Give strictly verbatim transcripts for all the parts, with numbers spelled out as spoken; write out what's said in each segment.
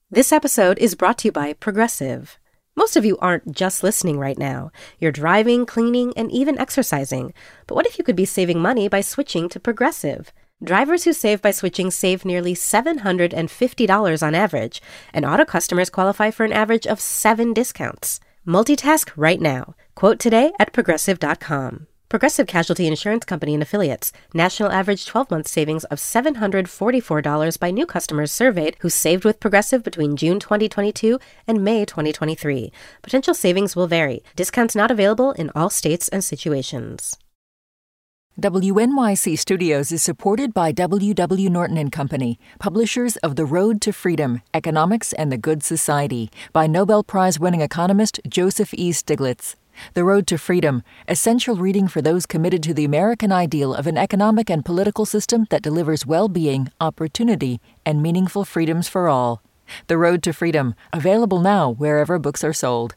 This episode is brought to you by Progressive. Most of you aren't just listening right now. You're driving, cleaning, and even exercising. But what if you could be saving money by switching to Progressive? Drivers who save by switching save nearly seven hundred fifty dollars on average, and auto customers qualify for an average of seven discounts. Multitask right now. Quote today at progressive dot com. Progressive Casualty Insurance Company and Affiliates. National average twelve-month savings of seven hundred forty-four dollars by new customers surveyed who saved with Progressive between June twenty twenty-two and May twenty twenty-three. Potential savings will vary. Discounts not available in all states and situations. W N Y C Studios is supported by W W. Norton and Company, publishers of The Road to Freedom, Economics and the Good Society, by Nobel Prize-winning economist Joseph E. Stiglitz. The Road to Freedom, essential reading for those committed to the American ideal of an economic and political system that delivers well-being, opportunity, and meaningful freedoms for all. The Road to Freedom, available now wherever books are sold.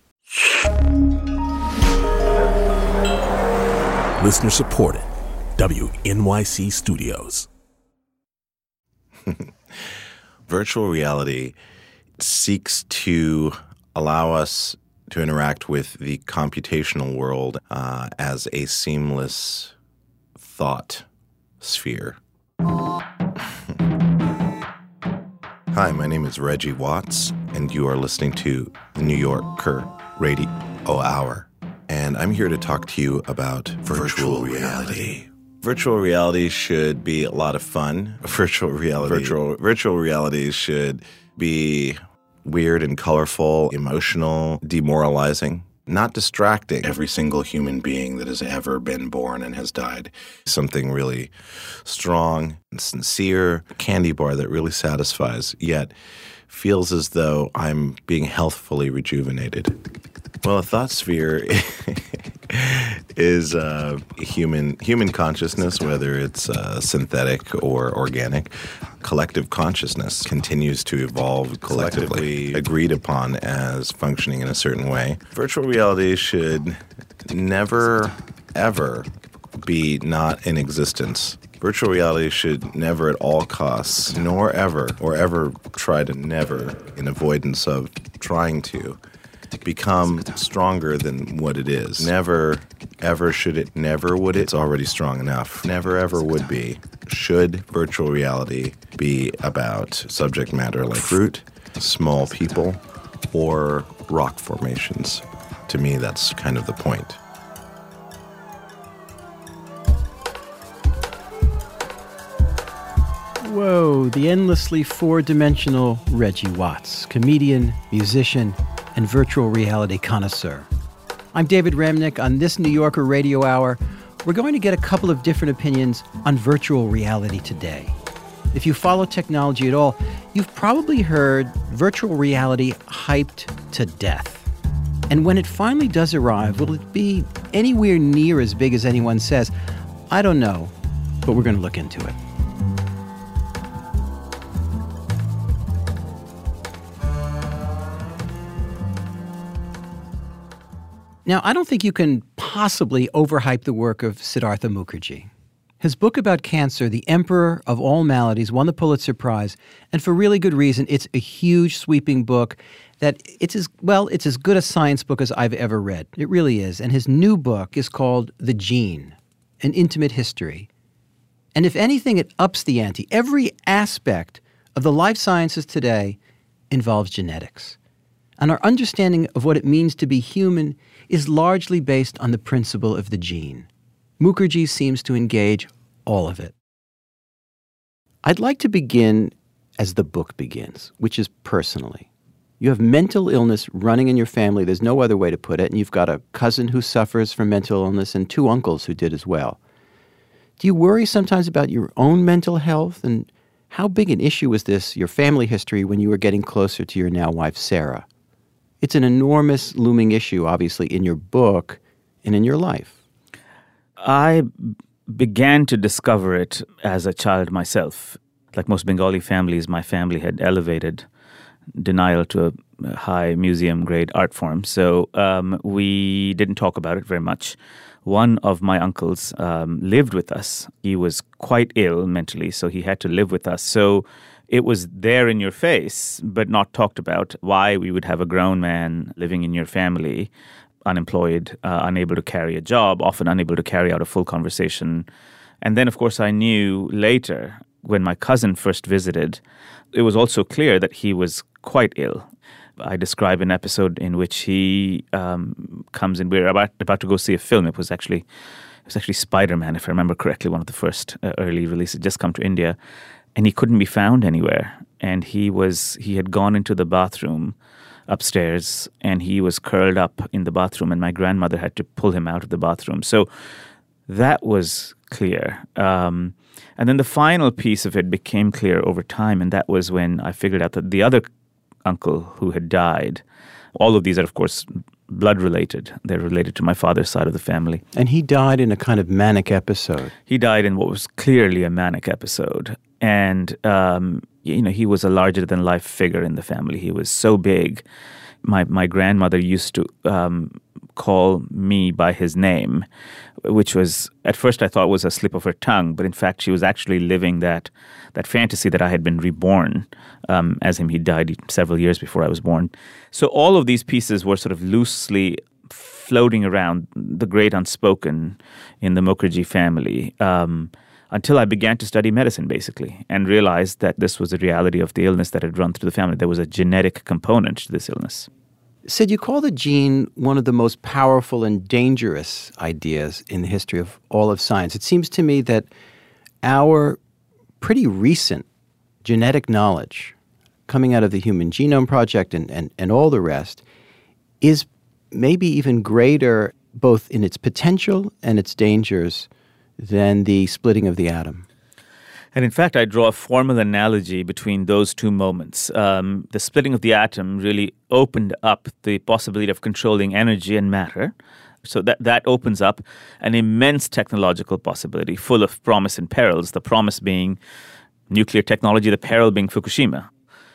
Listener supported. W N Y C Studios. Virtual reality seeks to allow us to interact with the computational world uh, as a seamless thought sphere. Hi, my name is Reggie Watts, and you are listening to the New Yorker Radio Hour. And I'm here to talk to you about virtual, virtual reality. Virtual reality should be a lot of fun. Virtual reality, virtual, virtual reality should be weird and colorful, emotional, demoralizing, not distracting. Every single human being that has ever been born and has died. Something really strong and sincere, a candy bar that really satisfies, yet feels as though I'm being healthfully rejuvenated. Well, a thought sphere is uh, human human consciousness, whether it's uh, synthetic or organic. Collective consciousness continues to evolve collectively, agreed upon as functioning in a certain way. Virtual reality should never, ever be not in existence. Virtual reality should never at all costs, nor ever, or ever try to never, in avoidance of trying to, become stronger than what it is. Never, ever should it, never would it. It's already strong enough. Never, ever would be. Should virtual reality be about subject matter like fruit, small people, or rock formations? To me, that's kind of the point. Whoa, the endlessly four-dimensional Reggie Watts, comedian, musician, and virtual reality connoisseur. I'm David Remnick. On this New Yorker Radio Hour, we're going to get a couple of different opinions on virtual reality today. If you follow technology at all, you've probably heard virtual reality hyped to death. And when it finally does arrive, will it be anywhere near as big as anyone says? I don't know, but we're going to look into it. Now, I don't think you can possibly overhype the work of Siddhartha Mukherjee. His book about cancer, The Emperor of All Maladies, won the Pulitzer Prize, and for really good reason. It's a huge, sweeping book that it's as, well, it's as good a science book as I've ever read. It really is. And his new book is called The Gene, An Intimate History. And if anything, it ups the ante. Every aspect of the life sciences today involves genetics. And our understanding of what it means to be human is largely based on the principle of the gene. Mukherjee seems to engage all of it. I'd like to begin as the book begins, which is personally. You have mental illness running in your family. There's no other way to put it. And you've got a cousin who suffers from mental illness and two uncles who did as well. Do you worry sometimes about your own mental health? And how big an issue was this, your family history, when you were getting closer to your now wife, Sarah? It's an enormous looming issue, obviously, in your book and in your life. I began to discover it as a child myself. Like most Bengali families, my family had elevated denial to a high museum-grade art form. So um, we didn't talk about it very much. One of my uncles um, lived with us. He was quite ill mentally, so he had to live with us. So it was there in your face, but not talked about. Why we would have a grown man living in your family, unemployed, uh, unable to carry a job, often unable to carry out a full conversation. And then, of course, I knew later, when my cousin first visited, it was also clear that he was quite ill. I describe an episode in which he um, comes in. We were about, about to go see a film. It was actually it was actually Spider-Man, if I remember correctly, one of the first uh, early releases, just come to India. And he couldn't be found anywhere. And he was he had gone into the bathroom upstairs, and he was curled up in the bathroom, and my grandmother had to pull him out of the bathroom. So that was clear. Um, and then the final piece of it became clear over time, and that was when I figured out that the other uncle who had died, all of these are, of course, blood-related. They're related to my father's side of the family. And he died in a kind of manic episode. He died in what was clearly a manic episode. And, um, you know, he was a larger-than-life figure in the family. He was so big. My my grandmother used to um, call me by his name, which was, at first I thought was a slip of her tongue, but in fact she was actually living that that fantasy that I had been reborn um, as him. He died several years before I was born. So all of these pieces were sort of loosely floating around the great unspoken in the Mukherjee family um, until I began to study medicine, basically, and realized that this was the reality of the illness that had run through the family. There was a genetic component to this illness. Sid, you call the gene one of the most powerful and dangerous ideas in the history of all of science. It seems to me that our pretty recent genetic knowledge coming out of the Human Genome Project and, and, and all the rest is maybe even greater both in its potential and its dangers than the splitting of the atom. And in fact, I draw a formal analogy between those two moments. Um, the splitting of the atom really opened up the possibility of controlling energy and matter. So that, that opens up an immense technological possibility full of promise and perils, the promise being nuclear technology, the peril being Fukushima.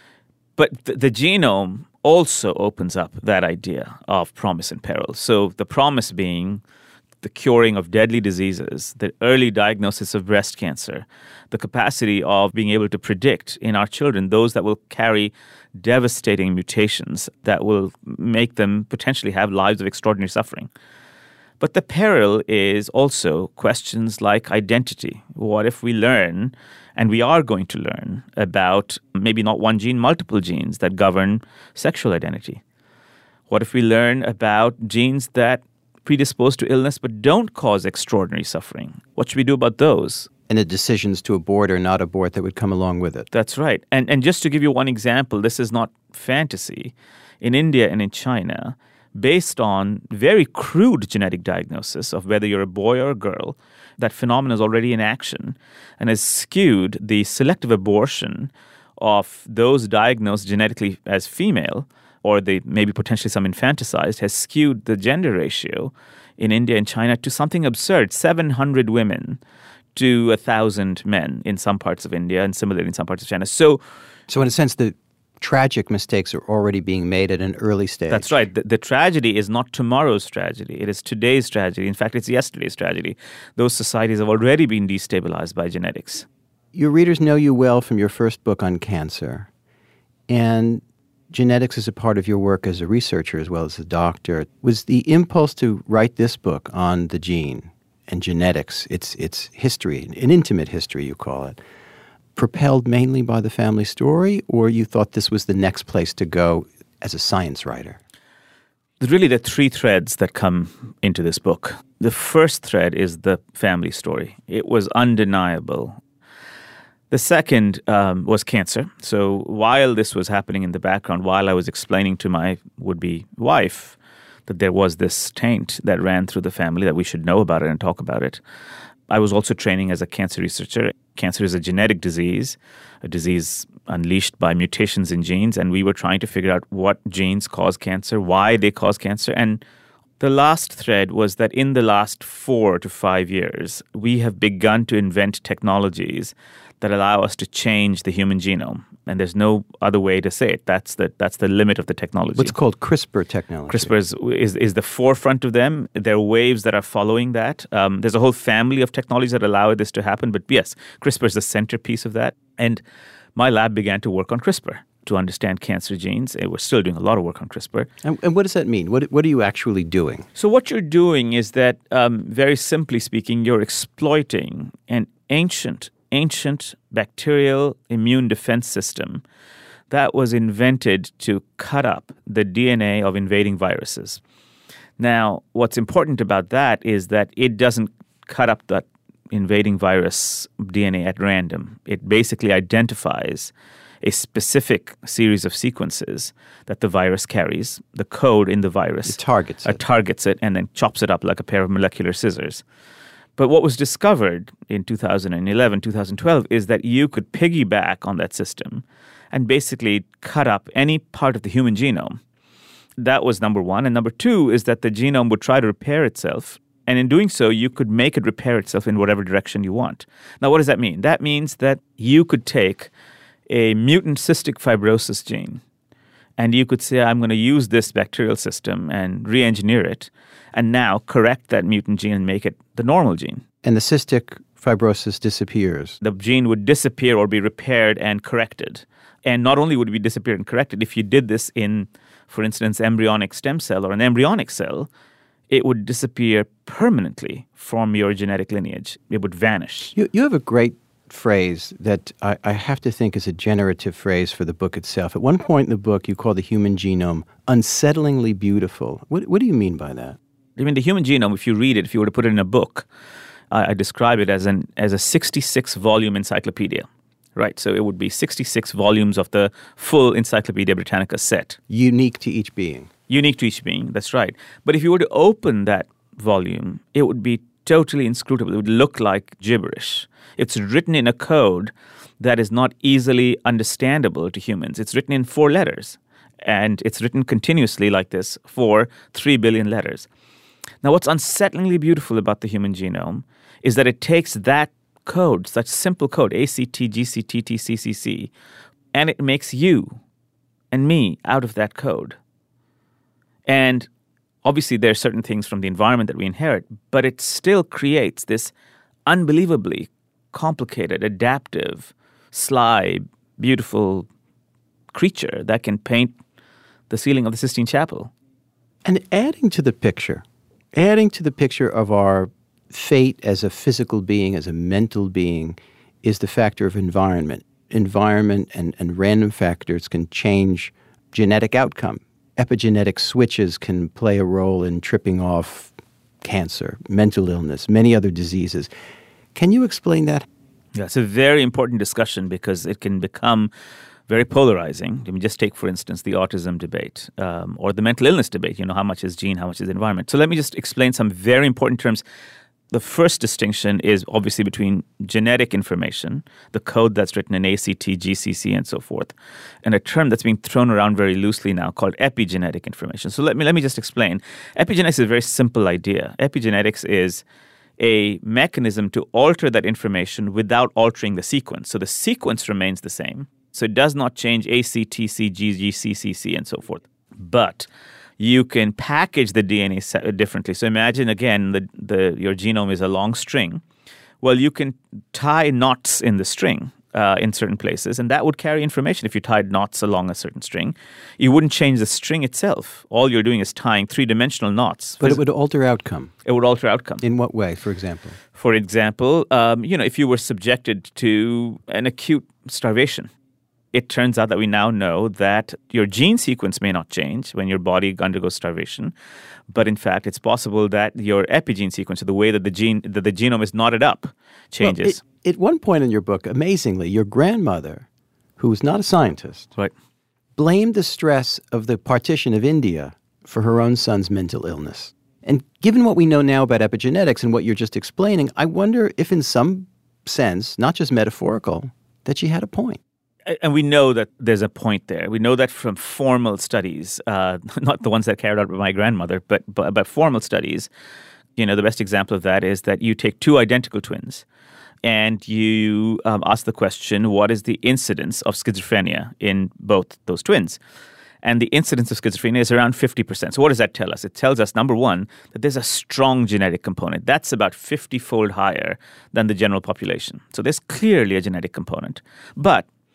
But the, the genome also opens up that idea of promise and peril. So the promise being the curing of deadly diseases, the early diagnosis of breast cancer, the capacity of being able to predict in our children those that will carry devastating mutations that will make them potentially have lives of extraordinary suffering. But the peril is also questions like identity. What if we learn, and we are going to learn, about maybe not one gene, multiple genes that govern sexual identity? What if we learn about genes that predispose to illness but don't cause extraordinary suffering? What should we do about those? And the decisions to abort or not abort that would come along with it. That's right. And and just to give you one example, this is not fantasy. In India and in China, based on very crude genetic diagnosis of whether you're a boy or a girl, that phenomenon is already in action and has skewed the selective abortion of those diagnosed genetically as female, or they maybe potentially some infanticized, has skewed the gender ratio in India and China to something absurd, seven hundred women to one thousand men in some parts of India and similarly in some parts of China. So, so in a sense, the tragic mistakes are already being made at an early stage. That's right. The, the tragedy is not tomorrow's tragedy. It is today's tragedy. In fact, it's yesterday's tragedy. Those societies have already been destabilized by genetics. Your readers know you well from your first book on cancer. And genetics is a part of your work as a researcher as well as a doctor. Was the impulse to write this book on the gene and genetics, its its history, an intimate history you call it, propelled mainly by the family story, or you thought this was the next place to go as a science writer? There's really the three threads that come into this book. The first thread is the family story. It was undeniable. The second um, was cancer. So while this was happening in the background, while I was explaining to my would-be wife that there was this taint that ran through the family, that we should know about it and talk about it, I was also training as a cancer researcher. Cancer is a genetic disease, a disease unleashed by mutations in genes, and we were trying to figure out what genes cause cancer, why they cause cancer. And the last thread was that in the last four to five years, we have begun to invent technologies that allow us to change the human genome. And there's no other way to say it. That's the that's the limit of the technology. What's called CRISPR technology. CRISPR is, is, is the forefront of them. There are waves that are following that. Um, there's a whole family of technologies that allow this to happen. But yes, CRISPR is the centerpiece of that. And my lab began to work on CRISPR to understand cancer genes. And we're still doing a lot of work on CRISPR. And, and what does that mean? What, what are you actually doing? So what you're doing is that, um, very simply speaking, you're exploiting an ancient, ancient bacterial immune defense system that was invented to cut up the D N A of invading viruses. Now, what's important about that is that it doesn't cut up that invading virus D N A at random. It basically identifies a specific series of sequences that the virus carries, the code in the virus. It targets it. It targets it and then chops it up like a pair of molecular scissors. But what was discovered in two thousand eleven, two thousand twelve is that you could piggyback on that system and basically cut up any part of the human genome. That was number one. And number two is that the genome would try to repair itself. And in doing so, you could make it repair itself in whatever direction you want. Now, what does that mean? That means that you could take a mutant cystic fibrosis gene and you could say, I'm going to use this bacterial system and re-engineer it and now correct that mutant gene and make it the normal gene. And the cystic fibrosis disappears. The gene would disappear or be repaired and corrected. And not only would it be disappeared and corrected, if you did this in, for instance, embryonic stem cell or an embryonic cell, it would disappear permanently from your genetic lineage. It would vanish. You, you have a great phrase that I, I have to think is a generative phrase for the book itself. At one point in the book, you call the human genome unsettlingly beautiful. What, what do you mean by that? I mean, the human genome, if you read it, if you were to put it in a book, I, I describe it as an as a sixty-six volume encyclopedia. Right, so it would be sixty-six volumes of the full Encyclopedia Britannica set. Unique to each being. Unique to each being, that's right. But if you were to open that volume, it would be totally inscrutable. It would look like gibberish. It's written in a code that is not easily understandable to humans. It's written in four letters, and it's written continuously like this for three billion letters. Now, what's unsettlingly beautiful about the human genome is that it takes that code, such simple code, A C T, G C T, T C C C, and it makes you and me out of that code. And obviously there are certain things from the environment that we inherit, but it still creates this unbelievably complicated, adaptive, sly, beautiful creature that can paint the ceiling of the Sistine Chapel. And adding to the picture, adding to the picture of our fate as a physical being, as a mental being, is the factor of environment. Environment and, and random factors can change genetic outcome. Epigenetic switches can play a role in tripping off cancer, mental illness, many other diseases. Can you explain that? Yeah, it's a very important discussion because it can become very polarizing. I mean, just take, for instance, the autism debate um, or the mental illness debate. You know, how much is gene, how much is environment? So let me just explain some very important terms. The first distinction is obviously between genetic information, the code that's written in A C T, G C C, and so forth, and a term that's being thrown around very loosely now called epigenetic information. So let me let me just explain. Epigenetics is a very simple idea. Epigenetics is a mechanism to alter that information without altering the sequence. So the sequence remains the same. So it does not change A, C, T, C, G, G, C, C, C, and so forth. But you can package the D N A differently. So imagine, again, the, the your genome is a long string. Well, you can tie knots in the string uh, in certain places, and that would carry information if you tied knots along a certain string. You wouldn't change the string itself. All you're doing is tying three-dimensional knots. But it would alter outcome. It would alter outcome. In what way, for example? For example, um, you know, if you were subjected to an acute starvation, it turns out that we now know that your gene sequence may not change when your body undergoes starvation, but in fact, it's possible that your epigene sequence, or the way that the gene, that the genome is knotted up, changes. Well, it, at one point in your book, amazingly, your grandmother, who was not a scientist, right, blamed the stress of the partition of India for her own son's mental illness. And given what we know now about epigenetics and what you're just explaining, I wonder if in some sense, not just metaphorical, that she had a point. And we know that there's a point there. We know that from formal studies, uh, not the ones that carried out by my grandmother, but, but but formal studies. You know, the best example of that is that you take two identical twins and you um, ask the question, what is the incidence of schizophrenia in both those twins? And the incidence of schizophrenia is around fifty percent. So what does that tell us? It tells us, number one, that there's a strong genetic component. That's about fifty-fold higher than the general population. So there's clearly a genetic component. But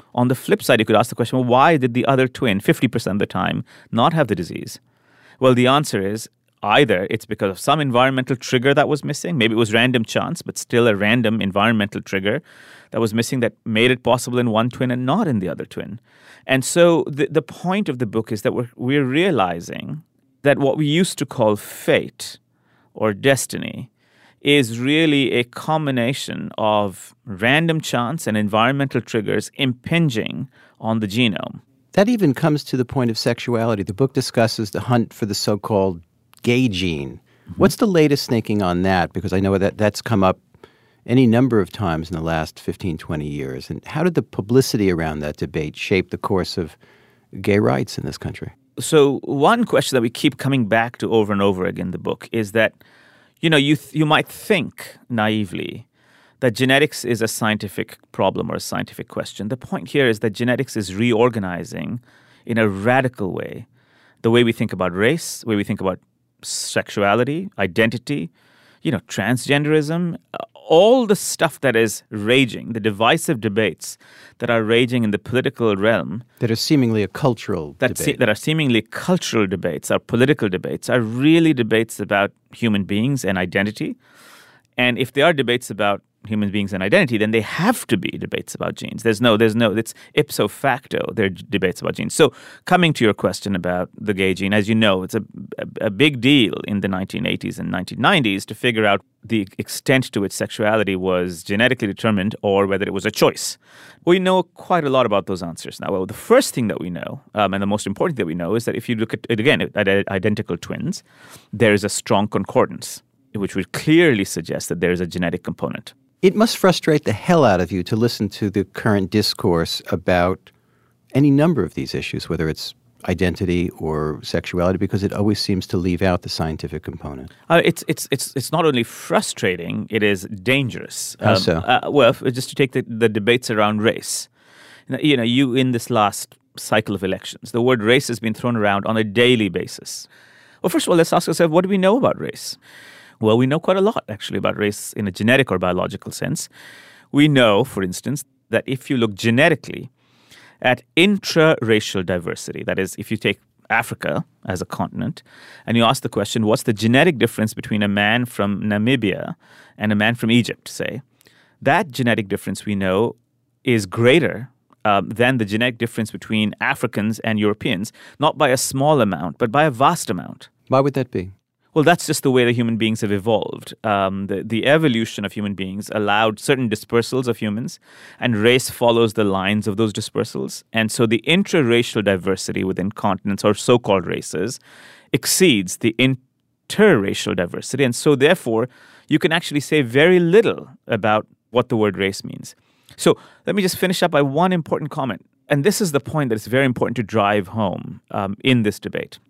On the flip side, you could ask the question, well, why did the other twin, fifty percent of the time, not have the disease? Well, the answer is either it's because of some environmental trigger that was missing. Maybe it was random chance, but still a random environmental trigger that was missing that made it possible in one twin and not in the other twin. And so the, the point of the book is that we're, we're realizing that what we used to call fate or destiny is really a combination of random chance and environmental triggers impinging on the genome. That even comes to the point of sexuality. The book discusses the hunt for the so-called gay gene. Mm-hmm. What's the latest thinking on that? Because I know that that's come up any number of times in the last fifteen, twenty years. And how did the publicity around that debate shape the course of gay rights in this country? So one question that we keep coming back to over and over again in the book is that, you know, you th- you might think naively that genetics is a scientific problem or a scientific question. The point here is that genetics is reorganizing in a radical way the way we think about race, the way we think about sexuality, identity, you know, transgenderism, all the stuff that is raging, the divisive debates that are raging in the political realm. That are seemingly a cultural that debate. Se- that are seemingly cultural debates, are political debates, are really debates about human beings and identity. And if they are debates about human beings and identity, then they have to be debates about genes. There's no, there's no, it's ipso facto, they're debates about genes. So coming to your question about the gay gene, as you know, it's a, a, a big deal in the nineteen eighties and nineteen nineties to figure out the extent to which sexuality was genetically determined or whether it was a choice. We know quite a lot about those answers now. Well, the first thing that we know, um, and the most important thing that we know, is that if you look at it again, at identical twins, there is a strong concordance, which would clearly suggest that there is a genetic component. It must frustrate the hell out of you to listen to the current discourse about any number of these issues, whether it's identity or sexuality, because it always seems to leave out the scientific component. Uh, it's it's it's it's not only frustrating; it is dangerous. How Um, so? Uh, well, just to take the, the debates around race. You know, you in this last cycle of elections, the word race has been thrown around on a daily basis. Well, first of all, let's ask ourselves, what do we know about race? Well, we know quite a lot, actually, about race in a genetic or biological sense. We know, for instance, that if you look genetically at intra-racial diversity, that is, if you take Africa as a continent, and you ask the question, what's the genetic difference between a man from Namibia and a man from Egypt, say, that genetic difference we know is greater um, than the genetic difference between Africans and Europeans, not by a small amount, but by a vast amount. Why would that be? Well, that's just the way the human beings have evolved. Um, the, the evolution of human beings allowed certain dispersals of humans, and race follows the lines of those dispersals. And so the intraracial diversity within continents, or so-called races, exceeds the interracial diversity. And so therefore, you can actually say very little about what the word race means. So let me just finish up by one important comment. And this is the point that is very important to drive home um, in this debate.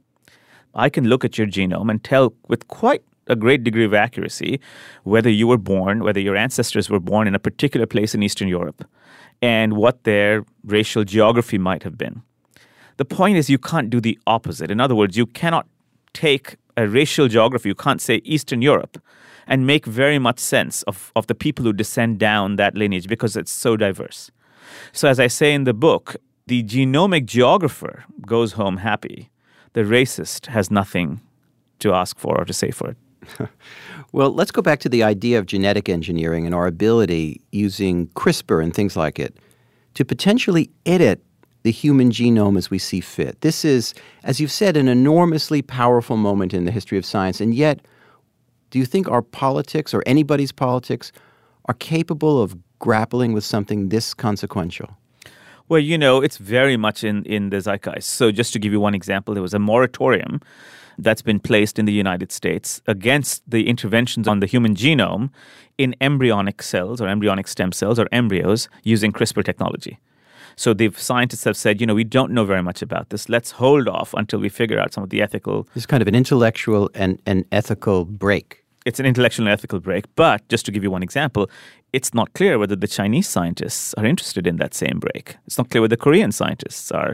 I can look at your genome and tell with quite a great degree of accuracy whether you were born, whether your ancestors were born in a particular place in Eastern Europe, and what their racial geography might have been. The point is you can't do the opposite. In other words, you cannot take a racial geography, you can't say Eastern Europe, and make very much sense of, of the people who descend down that lineage because it's so diverse. So as I say in the book, the genomic geographer goes home happy. The racist has nothing to ask for or to say for it. Well, let's go back to the idea of genetic engineering and our ability using CRISPR and things like it to potentially edit the human genome as we see fit. This is, as you've said, an enormously powerful moment in the history of science. And yet, do you think our politics or anybody's politics are capable of grappling with something this consequential? Well, you know, it's very much in, in the zeitgeist. So just to give you one example, there was a moratorium that's been placed in the United States against the interventions on the human genome in embryonic cells or embryonic stem cells or embryos using CRISPR technology. So the scientists have said, you know, we don't know very much about this. Let's hold off until we figure out some of the ethical... It's kind of an intellectual and, and ethical break. It's an intellectual and ethical break. But just to give you one example, it's not clear whether the Chinese scientists are interested in that same break. It's not clear whether the Korean scientists are.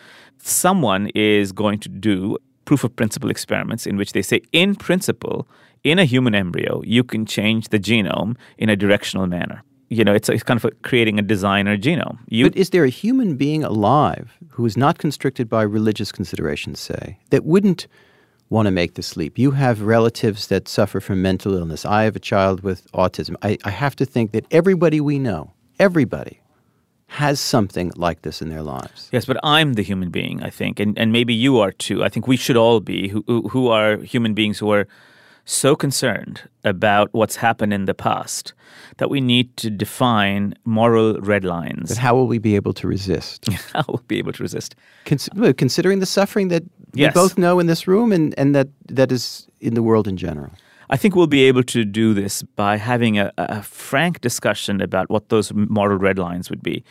Someone is going to do proof of principle experiments in which they say, in principle, in a human embryo, you can change the genome in a directional manner. You know, it's, it's kind of a, creating a designer genome. You, but is there a human being alive who is not constricted by religious considerations, say, that wouldn't want to make this leap? You have relatives that suffer from mental illness. I have a child with autism. I, I have to think that everybody we know, everybody, has something like this in their lives. Yes, but I'm the human being, I think, and, and maybe you are too. I think we should all be, who, who, who are human beings who are so concerned about what's happened in the past that we need to define moral red lines. But how will we be able to resist? How will we be able to resist? Cons- considering the suffering that yes. we both know in this room and, and that, that is in the world in general. I think we'll be able to do this by having a, a frank discussion about what those moral red lines would be.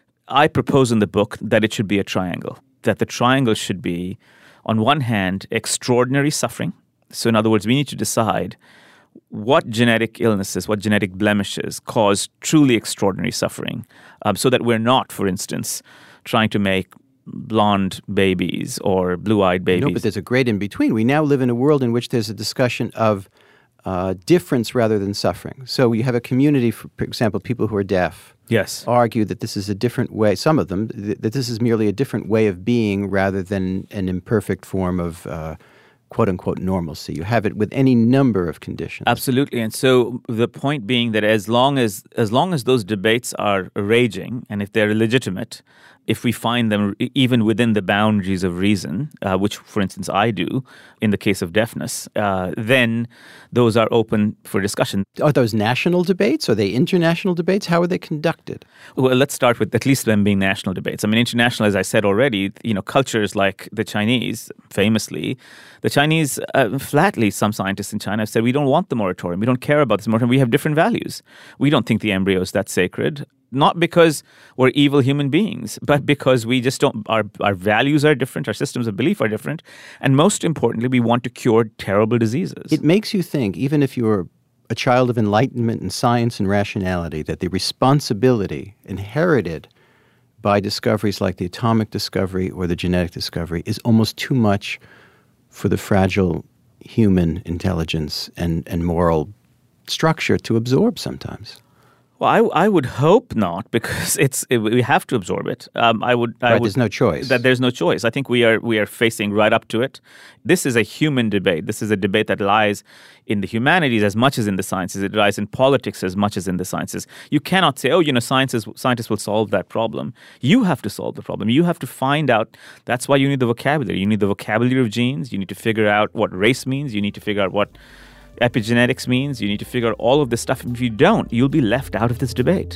I propose in the book that it should be a triangle, that the triangle should be, on one hand, extraordinary suffering. So in other words, we need to decide what genetic illnesses, what genetic blemishes cause truly extraordinary suffering, um, so that we're not, for instance, trying to make blonde babies or blue-eyed babies. No, but there's a great in-between. We now live in a world in which there's a discussion of uh, difference rather than suffering. So you have a community, for, for example, people who are deaf. Yes. Argue that this is a different way, some of them, th- that this is merely a different way of being rather than an imperfect form of uh, quote-unquote normalcy. You have it with any number of conditions. Absolutely. And so the point being that as long as as long as those debates are raging, and if they're legitimate, if we find them even within the boundaries of reason, uh, which, for instance, I do in the case of deafness, uh, then those are open for discussion. Are those national debates? Are they international debates? How are they conducted? Well, let's start with at least them being national debates. I mean, international, as I said already, you know, cultures like the Chinese, famously, the Chinese, uh, flatly, some scientists in China have said, we don't want the moratorium. We don't care about this moratorium. We have different values. We don't think the embryo is that sacred. Not because we're evil human beings, but because we just don't, our, our values are different, our systems of belief are different, and most importantly, we want to cure terrible diseases. It makes you think, even if you're a child of enlightenment and science and rationality, that the responsibility inherited by discoveries like the atomic discovery or the genetic discovery is almost too much for the fragile human intelligence and, and moral structure to absorb sometimes. Well, I, I would hope not, because it's it, we have to absorb it. Um, I would. I right, would, there's no choice. That there's no choice. I think we are we are facing right up to it. This is a human debate. This is a debate that lies in the humanities as much as in the sciences. It lies in politics as much as in the sciences. You cannot say, oh, you know, sciences, scientists will solve that problem. You have to solve the problem. You have to find out. That's why you need the vocabulary. You need the vocabulary of genes. You need to figure out what race means. You need to figure out what epigenetics means. You need to figure out all of this stuff. And if you don't, you'll be left out of this debate.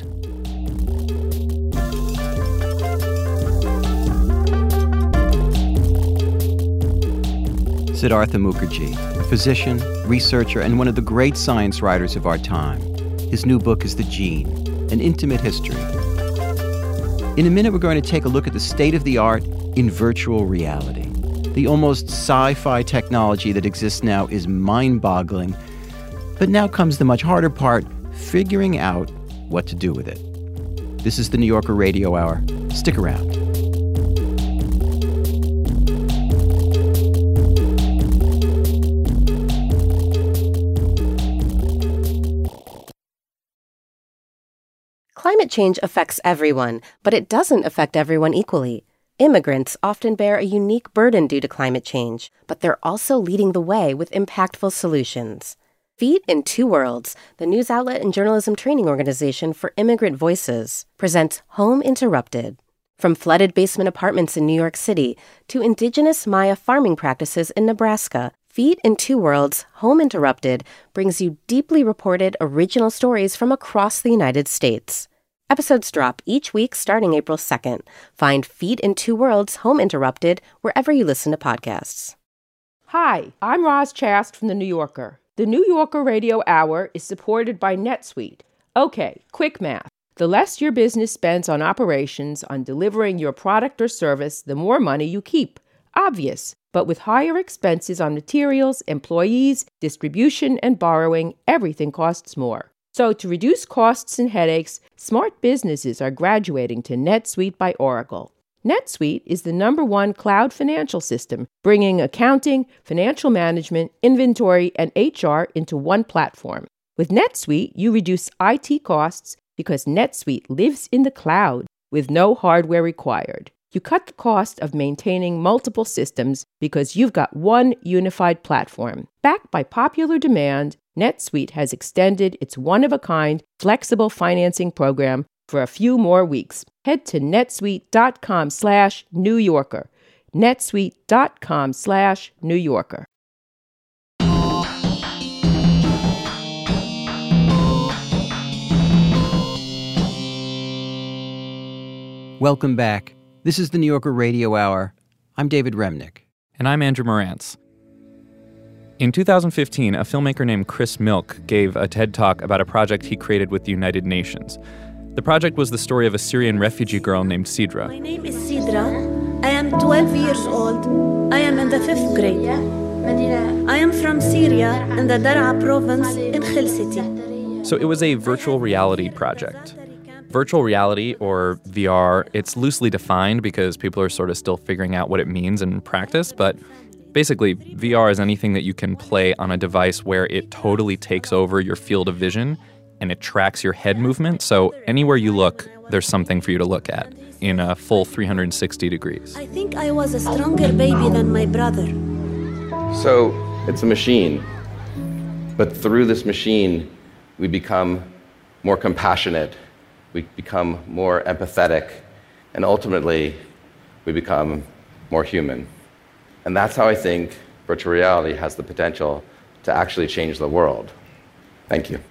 Siddhartha Mukherjee, a physician, researcher, and one of the great science writers of our time. His new book is The Gene, An Intimate History. In a minute, we're going to take a look at the state of the art in virtual reality. The almost sci-fi technology that exists now is mind-boggling. But now comes the much harder part, figuring out what to do with it. This is the New Yorker Radio Hour. Stick around. Climate change affects everyone, but it doesn't affect everyone equally. Immigrants often bear a unique burden due to climate change, but they're also leading the way with impactful solutions. Feet in Two Worlds, the news outlet and journalism training organization for immigrant voices, presents Home Interrupted. From flooded basement apartments in New York City to indigenous Maya farming practices in Nebraska, Feet in Two Worlds, Home Interrupted brings you deeply reported original stories from across the United States. Episodes drop each week starting April second. Find Feet in Two Worlds, Home Interrupted wherever you listen to podcasts. Hi, I'm Roz Chast from The New Yorker. The New Yorker Radio Hour is supported by NetSuite. Okay, quick math. The less your business spends on operations, on delivering your product or service, the more money you keep. Obvious. But with higher expenses on materials, employees, distribution, and borrowing, everything costs more. So to reduce costs and headaches, smart businesses are graduating to NetSuite by Oracle. NetSuite is the number one cloud financial system, bringing accounting, financial management, inventory, and H R into one platform. With NetSuite, you reduce I T costs, because NetSuite lives in the cloud with no hardware required. You cut the cost of maintaining multiple systems because you've got one unified platform. Backed by popular demand, NetSuite has extended its one-of-a-kind flexible financing program for a few more weeks. Head to netsuite.com slash New Yorker. netsuite.com slash New Yorker. Welcome back. This is the New Yorker Radio Hour. I'm David Remnick. And I'm Andrew Morantz. In two thousand fifteen, a filmmaker named Chris Milk gave a TED Talk about a project he created with the United Nations. The project was the story of a Syrian refugee girl named Sidra. My name is Sidra. I am twelve years old. I am in the fifth grade. I am from Syria in the Daraa province in Khil City. So it was a virtual reality project. Virtual reality, or V R, it's loosely defined because people are sort of still figuring out what it means in practice, but basically, V R is anything that you can play on a device where it totally takes over your field of vision and it tracks your head movement, so anywhere you look, there's something for you to look at in a full three hundred sixty degrees. I think I was a stronger baby than my brother. So, it's a machine, but through this machine, we become more compassionate. We become more empathetic, and ultimately, we become more human. And that's how I think virtual reality has the potential to actually change the world. Thank you.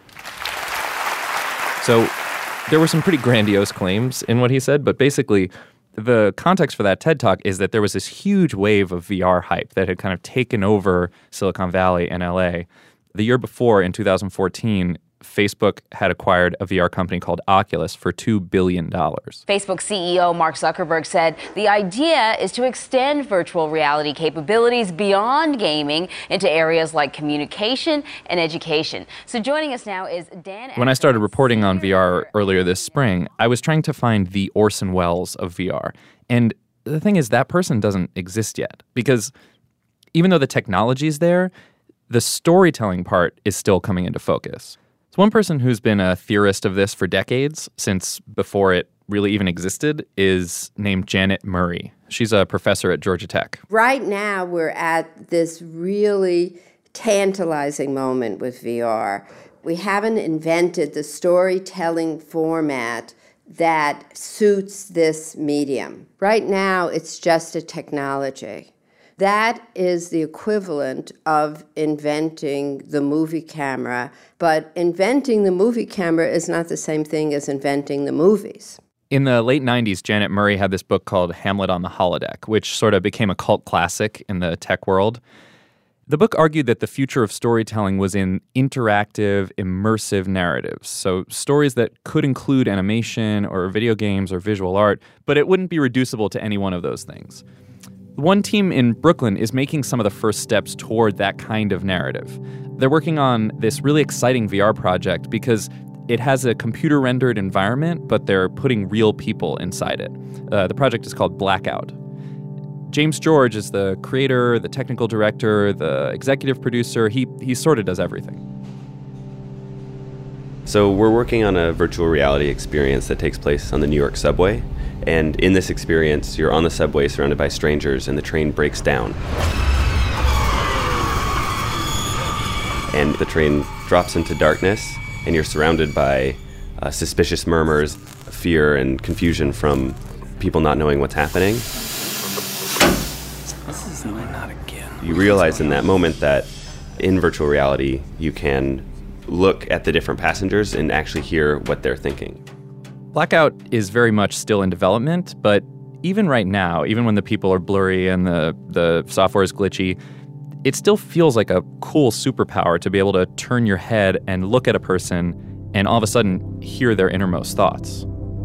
So there were some pretty grandiose claims in what he said, but basically, the context for that TED Talk is that there was this huge wave of V R hype that had kind of taken over Silicon Valley and L A. The year before, in two thousand fourteen, Facebook had acquired a V R company called Oculus for two billion dollars. Facebook C E O Mark Zuckerberg said the idea is to extend virtual reality capabilities beyond gaming into areas like communication and education. So joining us now is Dan. When I started reporting on V R earlier this spring, I was trying to find the Orson Welles of V R. And the thing is, that person doesn't exist yet, because even though the technology is there, the storytelling part is still coming into focus. One person who's been a theorist of this for decades, since before it really even existed, is named Janet Murray. She's a professor at Georgia Tech. Right now, we're at this really tantalizing moment with V R. We haven't invented the storytelling format that suits this medium. Right now, it's just a technology. That is the equivalent of inventing the movie camera, but inventing the movie camera is not the same thing as inventing the movies. In the late nineties, Janet Murray had this book called Hamlet on the Holodeck, which sort of became a cult classic in the tech world. The book argued that the future of storytelling was in interactive, immersive narratives, so stories that could include animation or video games or visual art, but it wouldn't be reducible to any one of those things. One team in Brooklyn is making some of the first steps toward that kind of narrative. They're working on this really exciting V R project because it has a computer-rendered environment, but they're putting real people inside it. Uh, the project is called Blackout. James George is the creator, the technical director, the executive producer. He, he sort of does everything. So we're working on a virtual reality experience that takes place on the New York subway. And in this experience, you're on the subway surrounded by strangers, and the train breaks down. And the train drops into darkness, and you're surrounded by uh, suspicious murmurs, fear, and confusion from people not knowing what's happening. This is not again. You realize in that moment that in virtual reality, you can look at the different passengers and actually hear what they're thinking. Blackout is very much still in development, but even right now, even when the people are blurry and the, the software is glitchy, it still feels like a cool superpower to be able to turn your head and look at a person and all of a sudden hear their innermost thoughts.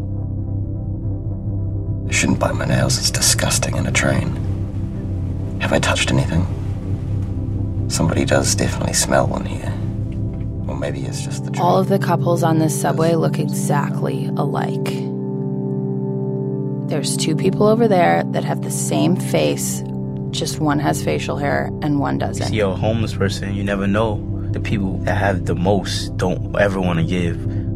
I shouldn't bite my nails, it's disgusting in a train. Have I touched anything? Somebody does definitely smell one here. Or maybe it's just the train. All of the couples on this subway look exactly alike. There's two people over there that have the same face, just one has facial hair and one doesn't. You see a homeless person, you never know. The people that have the most don't ever want to give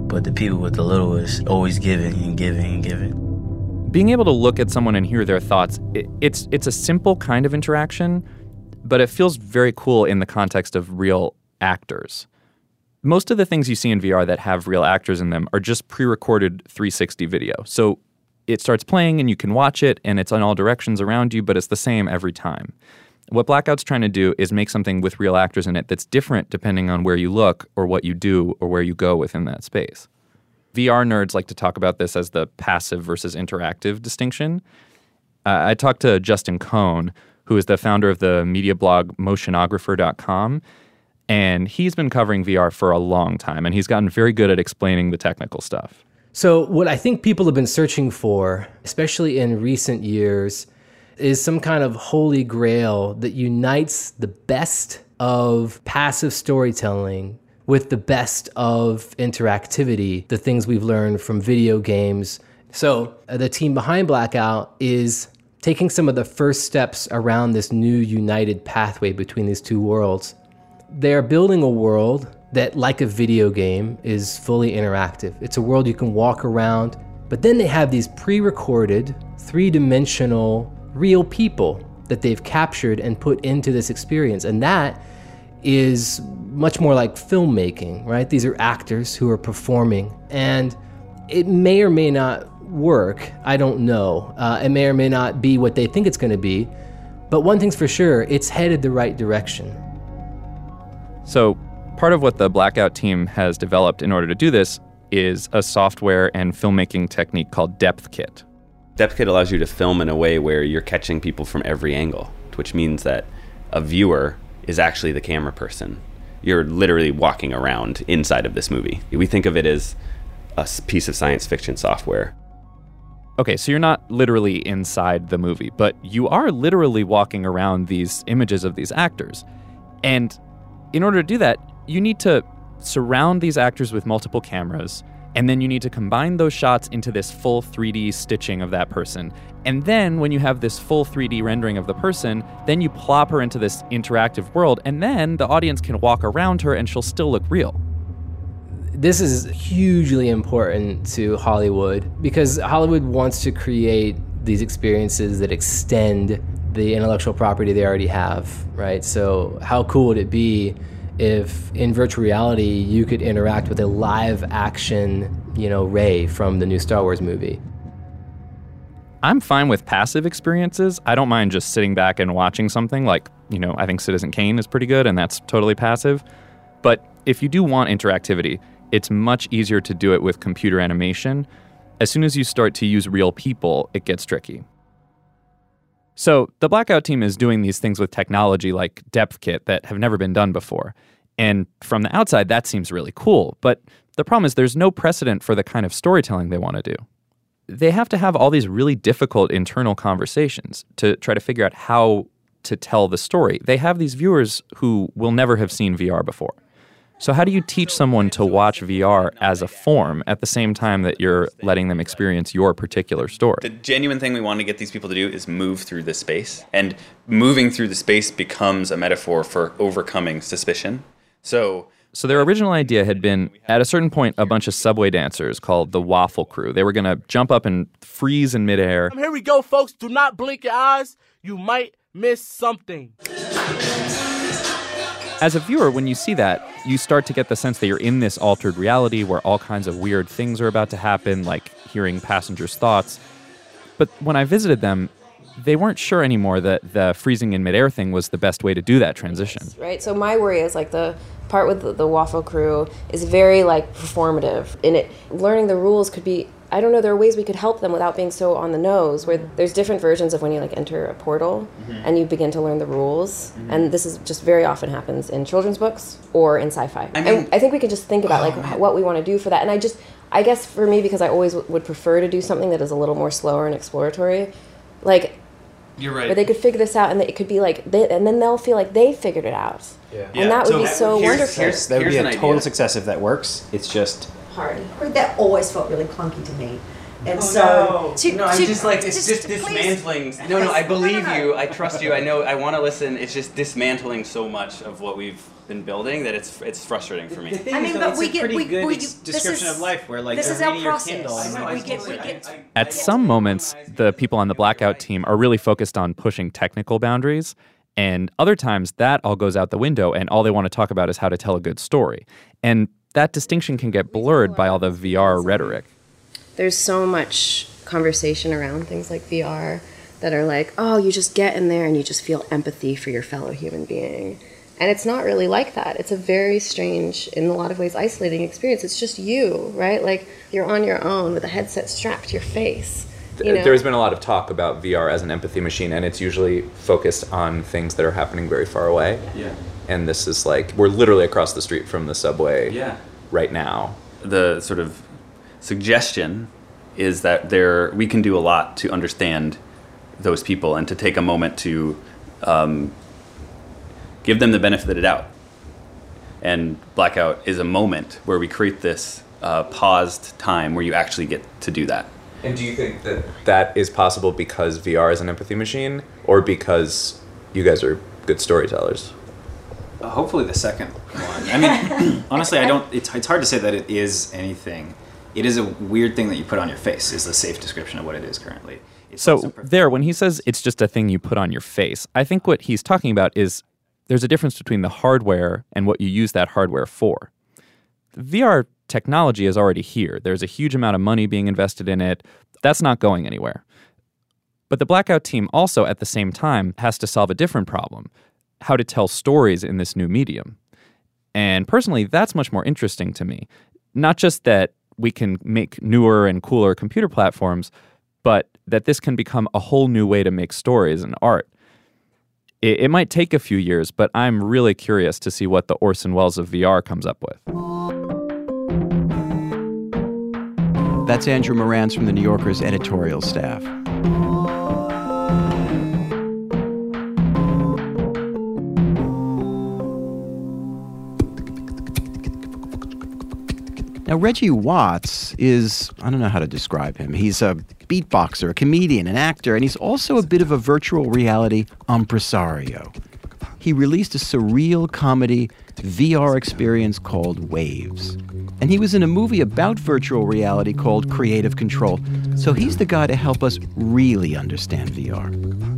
but the people with the little is always giving and giving and giving. Being able to look at someone and hear their thoughts, it, it's it's a simple kind of interaction, but it feels very cool in the context of real actors. Most of the things you see in V R that have real actors in them are just pre-recorded three sixty video. So it starts playing and you can watch it and it's in all directions around you, but it's the same every time. What Blackout's trying to do is make something with real actors in it that's different depending on where you look or what you do or where you go within that space. V R nerds like to talk about this as the passive versus interactive distinction. Uh, I talked to Justin Cohn, who is the founder of the media blog motionographer dot com, and he's been covering V R for a long time, and he's gotten very good at explaining the technical stuff. So what I think people have been searching for, especially in recent years, is some kind of holy grail that unites the best of passive storytelling with the best of interactivity, the things we've learned from video games. So uh, the team behind Blackout is taking some of the first steps around this new united pathway between these two worlds. They're building a world that, like a video game, is fully interactive. It's a world you can walk around, but then they have these pre-recorded, three-dimensional, real people that they've captured and put into this experience. And that is much more like filmmaking, right? These are actors who are performing, and it may or may not work. I don't know. Uh, it may or may not be what they think it's going to be, but one thing's for sure, it's headed the right direction. So part of what the Blackout team has developed in order to do this is a software and filmmaking technique called Depth Kit. Depth Kit allows you to film in a way where you're catching people from every angle, which means that a viewer is actually the camera person. You're literally walking around inside of this movie. We think of it as a piece of science fiction software. Okay, so you're not literally inside the movie, but you are literally walking around these images of these actors. And in order to do that, you need to surround these actors with multiple cameras, and then you need to combine those shots into this full three D stitching of that person. And then when you have this full three D rendering of the person, then you plop her into this interactive world, and then the audience can walk around her and she'll still look real. This is hugely important to Hollywood because Hollywood wants to create these experiences that extend the intellectual property they already have, right? So how cool would it be if in virtual reality you could interact with a live action, you know, Rey from the new Star Wars movie? I'm fine with passive experiences. I don't mind just sitting back and watching something like, you know, I think Citizen Kane is pretty good and that's totally passive. But if you do want interactivity, it's much easier to do it with computer animation. As soon as you start to use real people, it gets tricky. So the Blackout team is doing these things with technology like Depth Kit that have never been done before. And from the outside, that seems really cool. But the problem is there's no precedent for the kind of storytelling they want to do. They have to have all these really difficult internal conversations to try to figure out how to tell the story. They have these viewers who will never have seen V R before. So how do you teach someone to watch V R as a form at the same time that you're letting them experience your particular story? The genuine thing we want to get these people to do is move through the space. And moving through the space becomes a metaphor for overcoming suspicion. So So their original idea had been, at a certain point, a bunch of subway dancers called the Waffle Crew. They were going to jump up and freeze in midair. Here we go, folks. Do not blink your eyes. You might miss something. As a viewer, when you see that, you start to get the sense that you're in this altered reality where all kinds of weird things are about to happen, like hearing passengers' thoughts. But when I visited them, they weren't sure anymore that the freezing in midair thing was the best way to do that transition. Right, so my worry is like the part with the, the Waffle Crew is very like performative. In it, learning the rules could be, I don't know, there are ways we could help them without being so on the nose, where there's different versions of when you like enter a portal mm-hmm. and you begin to learn the rules. Mm-hmm. And this is just very often happens in children's books or in sci-fi. I mean, and I think we can just think about like oh, what we want to do for that. And I just, I guess for me, because I always w- would prefer to do something that is a little more slower and exploratory, like, you're right. Where they could figure this out, and it could be like, they, and then they'll feel like they figured it out. Yeah. And yeah. that would so be so here's, wonderful. Here's, that would here's be a total idea. success if that works. It's just hard. That always felt really clunky to me. And oh, so, no. to, no, I'm to, just like, it's just, just please. dismantling. No, no, I believe No, no, no. you. I trust you. I know, I want to listen. It's just dismantling so much of what we've been building that it's it's frustrating for me. The thing I mean, is, though, but it's we a get, pretty we, good we, description is, of life where, like, this is they're our reading your process. Kindle. I know, we get, we get, At some moments, the people on the Blackout team are really focused on pushing technical boundaries, and other times that all goes out the window and all they want to talk about is how to tell a good story. And that distinction can get blurred by all the V R rhetoric. There's so much conversation around things like V R that are like, oh, you just get in there and you just feel empathy for your fellow human being. And it's not really like that. It's a very strange, in a lot of ways, isolating experience. It's just you, right? Like, you're on your own with a headset strapped to your face. You know? There's been a lot of talk about V R as an empathy machine, and it's usually focused on things that are happening very far away. Yeah. And this is like, we're literally across the street from the subway yeah. right now. The sort of suggestion is that there we can do a lot to understand those people and to take a moment to um, give them the benefit of the doubt. And Blackout is a moment where we create this uh, paused time where you actually get to do that. And do you think that that is possible because V R is an empathy machine, or because you guys are good storytellers? Uh, hopefully the second one. I mean, honestly, I don't. It's it's hard to say that it is anything. It is a weird thing that you put on your face. Is the safe description of what it is currently. It's so there, when he says it's just a thing you put on your face, I think what he's talking about is there's a difference between the hardware and what you use that hardware for. The V R technology is already here. There's a huge amount of money being invested in it. That's not going anywhere. But the Blackout team also, at the same time, has to solve a different problem: how to tell stories in this new medium. And personally, that's much more interesting to me. Not just that we can make newer and cooler computer platforms, but that this can become a whole new way to make stories and art. It, it might take a few years, but I'm really curious to see what the Orson Welles of V R comes up with. That's Andrew Marantz from The New Yorker's editorial staff. Now, Reggie Watts is, I don't know how to describe him. He's a beatboxer, a comedian, an actor, and he's also a bit of a virtual reality impresario. He released a surreal comedy V R experience called Waves. And he was in a movie about virtual reality called Creative Control. So he's the guy to help us really understand V R.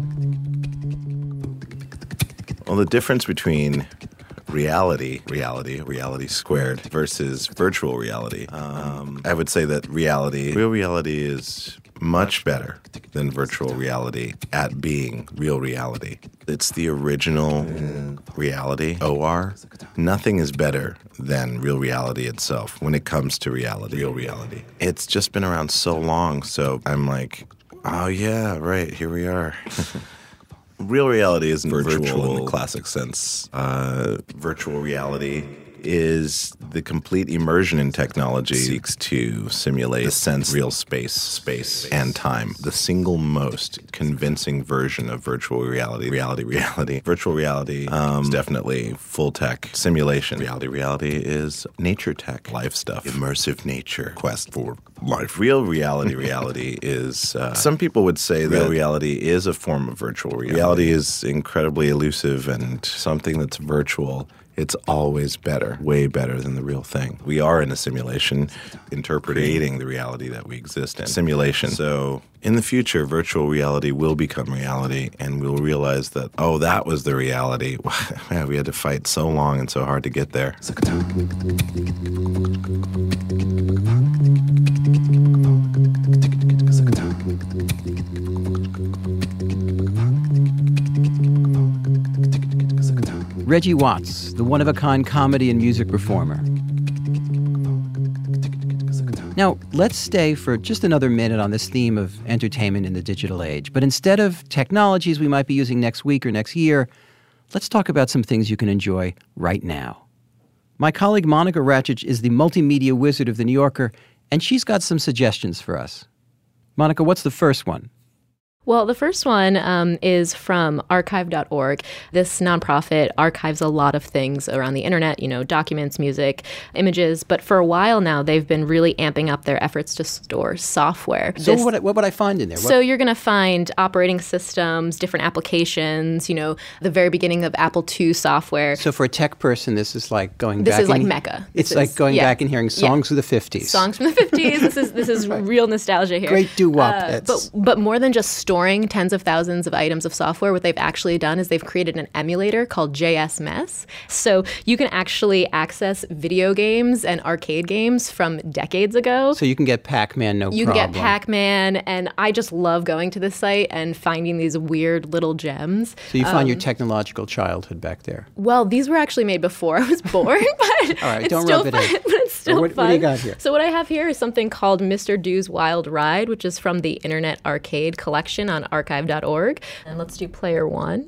Well, the difference between reality, reality, reality squared versus virtual reality, um, I would say that reality, real reality is much better than virtual reality at being real reality. It's the original reality, O R. Nothing is better than real reality itself when it comes to reality, real reality. It's just been around so long, so I'm like, oh yeah, right, here we are. Real reality isn't virtual, virtual in the classic sense. Uh, virtual reality is the complete immersion in technology. It seeks to simulate the sense, real space, space, and time. The single most convincing version of virtual reality, reality, reality. Virtual reality um, is definitely full tech simulation. Reality, reality is nature tech, life stuff, immersive nature, quest for life. Real reality, reality is, uh, some people would say that real reality is a form of virtual reality. Reality is incredibly elusive, and something that's virtual, it's always better, way better than the real thing. We are in a simulation, interpreting the reality that we exist in. Simulation. So in the future, virtual reality will become reality, and we'll realize that, oh, that was the reality. Man, we had to fight so long and so hard to get there. Reggie Watts, the one-of-a-kind comedy and music performer. Now, let's stay for just another minute on this theme of entertainment in the digital age. But instead of technologies we might be using next week or next year, let's talk about some things you can enjoy right now. My colleague Monica Ratchich is the multimedia wizard of The New Yorker, and she's got some suggestions for us. Monica, what's the first one? Well, the first one um, is from archive dot org. This nonprofit archives a lot of things around the internet, you know, documents, music, images. But for a while now, they've been really amping up their efforts to store software. So This- what, what would I find in there? So What- you're going to find operating systems, different applications, you know, the very beginning of Apple two software. So for a tech person, this is like going This back. is like and- Mecca. It's This like is- going yeah. back and hearing Yeah. songs of the fifties. Songs from the fifties. This is this is real nostalgia here. Great doo-wop Uh, hits. but but more than just storing tens of thousands of items of software, what they've actually done is they've created an emulator called J S M E S. So you can actually access video games and arcade games from decades ago. So you can get Pac-Man, no You problem. can get Pac-Man, and I just love going to this site and finding these weird little gems. So you find Um, your technological childhood back there. Well, these were actually made before I was born, but All right, it's don't still rub it fun. in. But it's still What- fun. what do you got here? So what I have here is something called Mister Do's Wild Ride, which is from the Internet Arcade Collection on archive dot org. And let's do player one.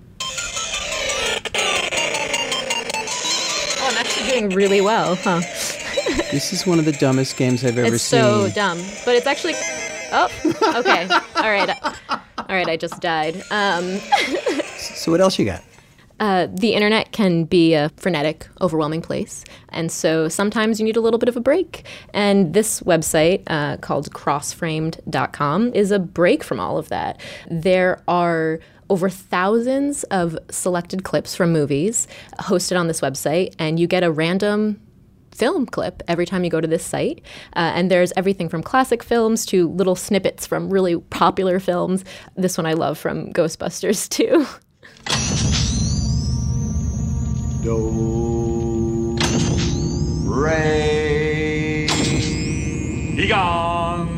Oh, I'm actually doing really well, huh? This is one of the dumbest games I've ever It's seen. so dumb, but it's actually. Oh, okay. All right. All right. I just died. Um, So what else you got? Uh, the internet can be a frenetic, overwhelming place. And so sometimes you need a little bit of a break. And this website uh, called cross framed dot com is a break from all of that. There are over thousands of selected clips from movies hosted on this website, and you get a random film clip every time you go to this site. Uh, and there's everything from classic films to little snippets from really popular films. This one I love from Ghostbusters too. Do, re, Egon.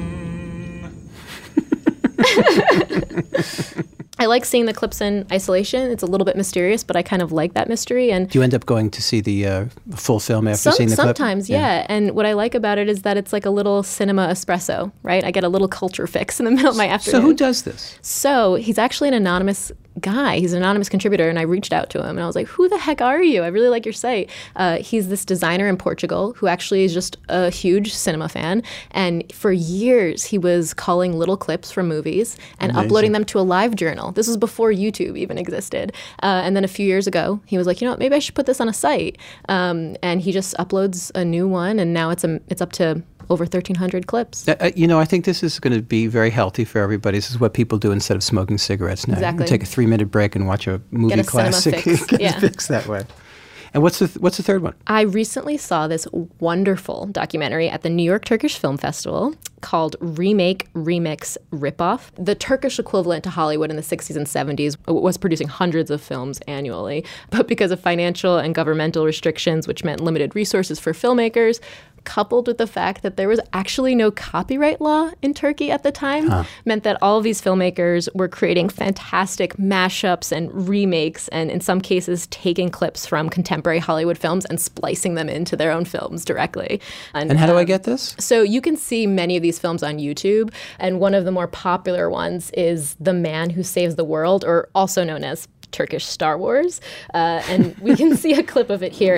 I like seeing the clips in isolation. It's a little bit mysterious, but I kind of like that mystery. And Do you end up going to see the uh, full film after Some, seeing the clip? sometimes, yeah. And what I like about it is that it's like a little cinema espresso, right? I get a little culture fix in the middle of my afternoon. So who does this? So he's actually an anonymous guy. He's an anonymous contributor, and I reached out to him, and I was like, who the heck are you? I really like your site. Uh, he's this designer in Portugal who actually is just a huge cinema fan, and for years he was culling little clips from movies and Amazing. uploading them to a live journal. This was before YouTube even existed. Uh, and then a few years ago, he was like, you know what, maybe I should put this on a site. Um, and he just uploads a new one, and now it's a, it's up to over thirteen hundred clips. Uh, uh, you know, I think this is going to be very healthy for everybody. This is what people do instead of smoking cigarettes now. Exactly. You take a three-minute break and watch a movie Get a cinema classic. fix. Get Yeah. a fix that way. And what's the th- what's the third one? I recently saw this wonderful documentary at the New York Turkish Film Festival called Remake, Remix, Ripoff. The Turkish equivalent to Hollywood in the sixties and seventies was producing hundreds of films annually. But because of financial and governmental restrictions, which meant limited resources for filmmakers, coupled with the fact that there was actually no copyright law in Turkey at the time, Huh. meant that all of these filmmakers were creating fantastic mashups and remakes, and in some cases taking clips from contemporary Hollywood films and splicing them into their own films directly. And how do I um, get this? So you can see many of these films on YouTube, and one of the more popular ones is The Man Who Saves the World, or also known as Turkish Star Wars. Uh, and we can see a clip of it here.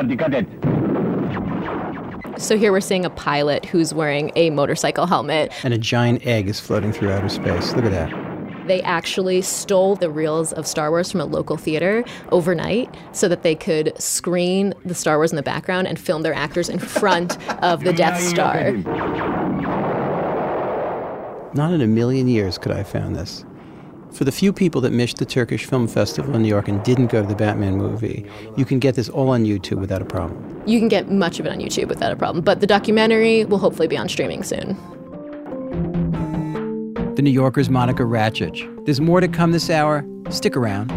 So here we're seeing a pilot who's wearing a motorcycle helmet. And a giant egg is floating through outer space. Look at that. They actually stole the reels of Star Wars from a local theater overnight so that they could screen the Star Wars in the background and film their actors in front of the Death Star. Not in a million years could I have found this. For the few people that missed the Turkish Film Festival in New York and didn't go to the Batman movie, you can get this all on YouTube without a problem. You can get much of it on YouTube without a problem, but the documentary will hopefully be on streaming soon. The New Yorker's Monica Ratchich. There's more to come this hour. Stick around.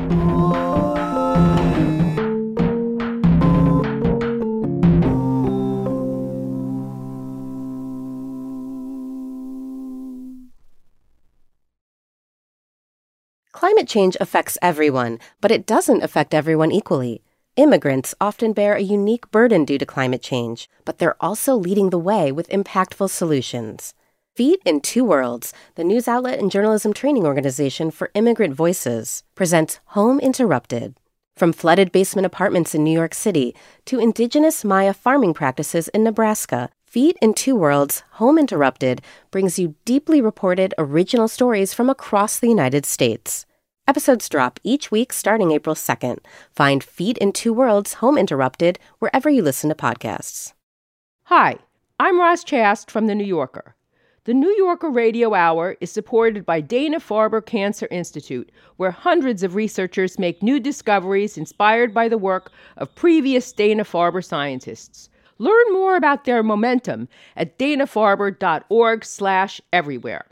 Climate change affects everyone, but it doesn't affect everyone equally. Immigrants often bear a unique burden due to climate change, but they're also leading the way with impactful solutions. Feet in Two Worlds, the news outlet and journalism training organization for immigrant voices, presents Home Interrupted. From flooded basement apartments in New York City to indigenous Maya farming practices in Nebraska, Feet in Two Worlds, Home Interrupted, brings you deeply reported original stories from across the United States. Episodes drop each week starting April second. Find Feet in Two Worlds, Home Interrupted wherever you listen to podcasts. Hi, I'm Roz Chast from The New Yorker. The New Yorker Radio Hour is supported by Dana-Farber Cancer Institute, where hundreds of researchers make new discoveries inspired by the work of previous Dana-Farber scientists. Learn more about their momentum at dana-farber.org slash everywhere.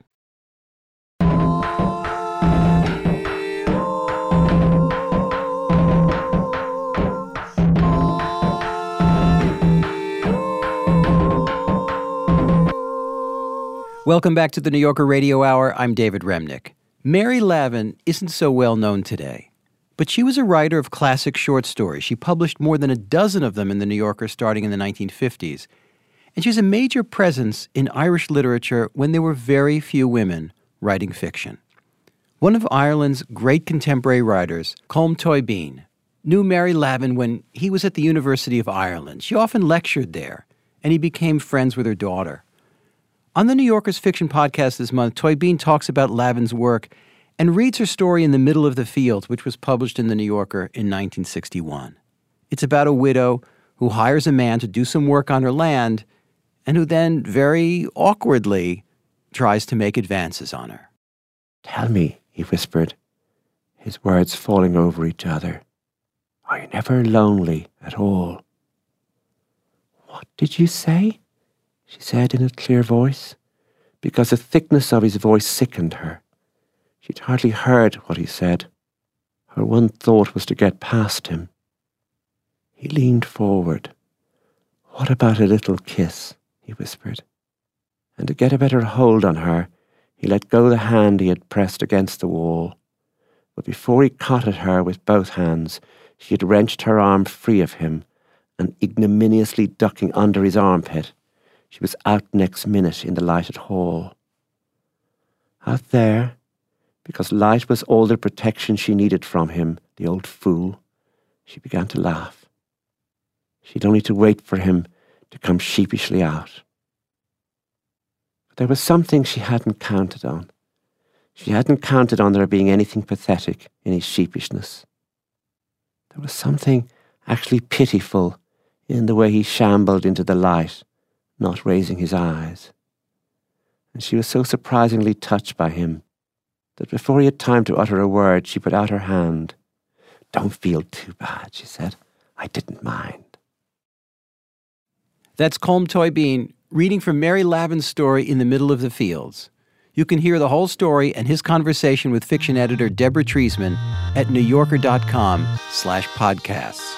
Welcome back to the New Yorker Radio Hour. I'm David Remnick. Mary Lavin isn't so well known today, but she was a writer of classic short stories. She published more than a dozen of them in the New Yorker starting in the nineteen fifties. And she's a major presence in Irish literature when there were very few women writing fiction. One of Ireland's great contemporary writers, Colm Tóibín, knew Mary Lavin when he was at the University of Ireland. She often lectured there, and he became friends with her daughter. On the New Yorker's Fiction Podcast this month, Tóibín talks about Lavin's work and reads her story In the Middle of the Fields, which was published in the New Yorker in nineteen sixty-one. It's about a widow who hires a man to do some work on her land and who then, very awkwardly, tries to make advances on her. "Tell me," he whispered, his words falling over each other, "are you never lonely at all?" "What did you say?" she said in a clear voice, because the thickness of his voice sickened her. She'd hardly heard what he said. Her one thought was to get past him. He leaned forward. "What about a little kiss?" he whispered. And to get a better hold on her, he let go the hand he had pressed against the wall. But before he caught at her with both hands, she had wrenched her arm free of him, and ignominiously ducking under his armpit, she was out next minute in the lighted hall. Out there, because light was all the protection she needed from him, the old fool, she began to laugh. She'd only to wait for him to come sheepishly out. But there was something she hadn't counted on. She hadn't counted on there being anything pathetic in his sheepishness. There was something actually pitiful in the way he shambled into the light, not raising his eyes. And she was so surprisingly touched by him that before he had time to utter a word, she put out her hand. "Don't feel too bad," she said. "I didn't mind." That's Colm Tóibín reading from Mary Lavin's story In the Middle of the Fields. You can hear the whole story and his conversation with fiction editor Deborah Treisman at newyorker.com slash podcasts.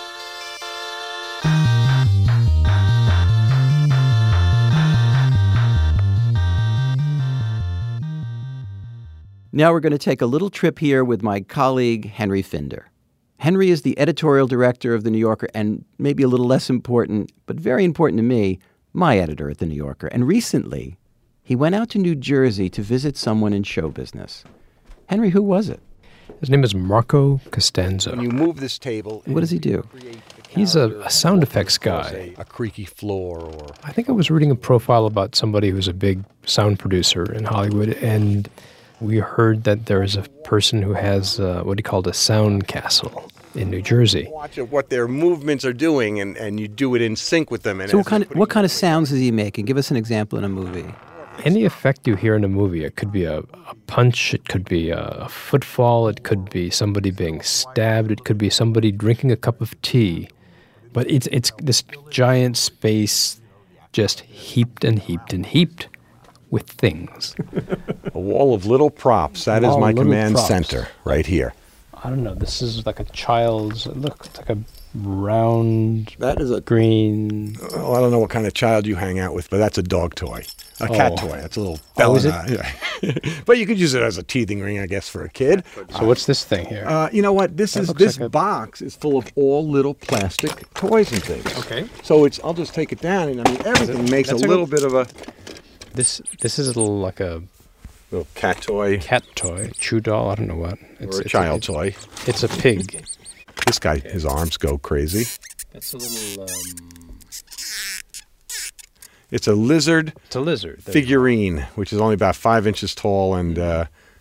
Now we're going to take a little trip here with my colleague, Henry Finder. Henry is the editorial director of The New Yorker and maybe a little less important, but very important to me, my editor at The New Yorker. And recently, he went out to New Jersey to visit someone in show business. Henry, who was it? His name is Marco Costanzo. When you move this table... What does he do? He's a, a sound effects guy. A, a creaky floor or... I think I was reading a profile about somebody who's a big sound producer in Hollywood, and we heard that there is a person who has uh, what he called a sound castle in New Jersey. Watch what their movements are doing, and, and you do it in sync with them. And so what kind, of, what kind of sounds is he making? Give us an example in a movie. Any effect you hear in a movie, it could be a, a punch, it could be a footfall, it could be somebody being stabbed, it could be somebody drinking a cup of tea. But it's it's this giant space just heaped and heaped and heaped with things. A wall of little props. That is my command center right here. I don't know. This is like a child's. Look, it's like a round. That is a green. Oh, I don't know what kind of child you hang out with, but that's a dog toy, a oh. cat toy. That's a little. Oh, is it? Yeah. But you could use it as a teething ring, I guess, for a kid. So uh, what's this thing here? Uh, you know what? This that is this like a... box is full of all little plastic toys and things. Okay. So it's. I'll just take it down, and I mean everything makes a little a... bit of a. This this is a little like a. Little cat toy. Cat toy. Chew doll. I don't know what. It's, or a it's child a, toy. It's a pig. This guy, his arms go crazy. That's a little. Um... It's a lizard. It's a lizard. There Figurine, which is only about five inches tall, and uh,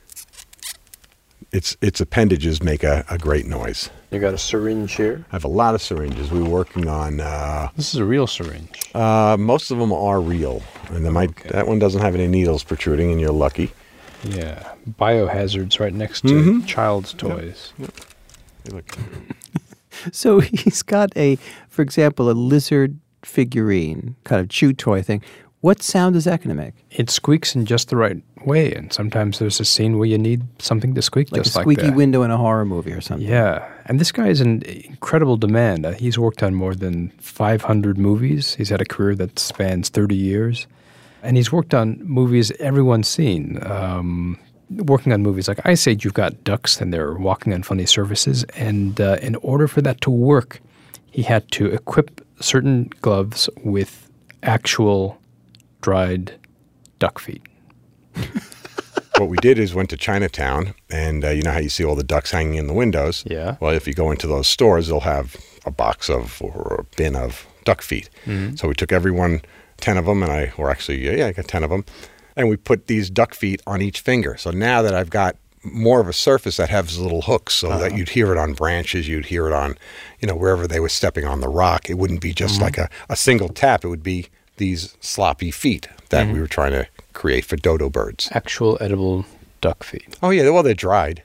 its its appendages make a, a great noise. You got a syringe here? I have a lot of syringes. We're working on... Uh, this is a real syringe. Uh, most of them are real. And they might, okay. That one doesn't have any needles protruding, and you're lucky. Yeah. Biohazards right next to mm-hmm. child's toys. Yep. Yep. Look. So he's got a, for example, a lizard figurine, kind of chew toy thing. What sound is that going to make? It squeaks in just the right way, and sometimes there's a scene where you need something to squeak like just a like squeaky that. window in a horror movie or something. Yeah, and this guy is in incredible demand. Uh, he's worked on more than five hundred movies. He's had a career that spans thirty years, and he's worked on movies everyone's seen. Um, working on movies like Ice Age, you've got ducks and they're walking on funny surfaces, and uh, in order for that to work, he had to equip certain gloves with actual dried duck feet. What we did is went to Chinatown, and uh, you know how you see all the ducks hanging in the windows? Yeah. Well, if you go into those stores, they'll have a box of or a bin of duck feet. Mm-hmm. So we took everyone, ten of them, and I, or actually, yeah, yeah, I got ten of them, and we put these duck feet on each finger. So now that I've got more of a surface that has little hooks so uh-huh. that you'd hear it on branches, you'd hear it on, you know, wherever they were stepping on the rock. It wouldn't be just mm-hmm. like a, a single tap. It would be these sloppy feet that mm-hmm. we were trying to create for dodo birds. Actual edible duck feet. Oh, yeah. Well, they're dried.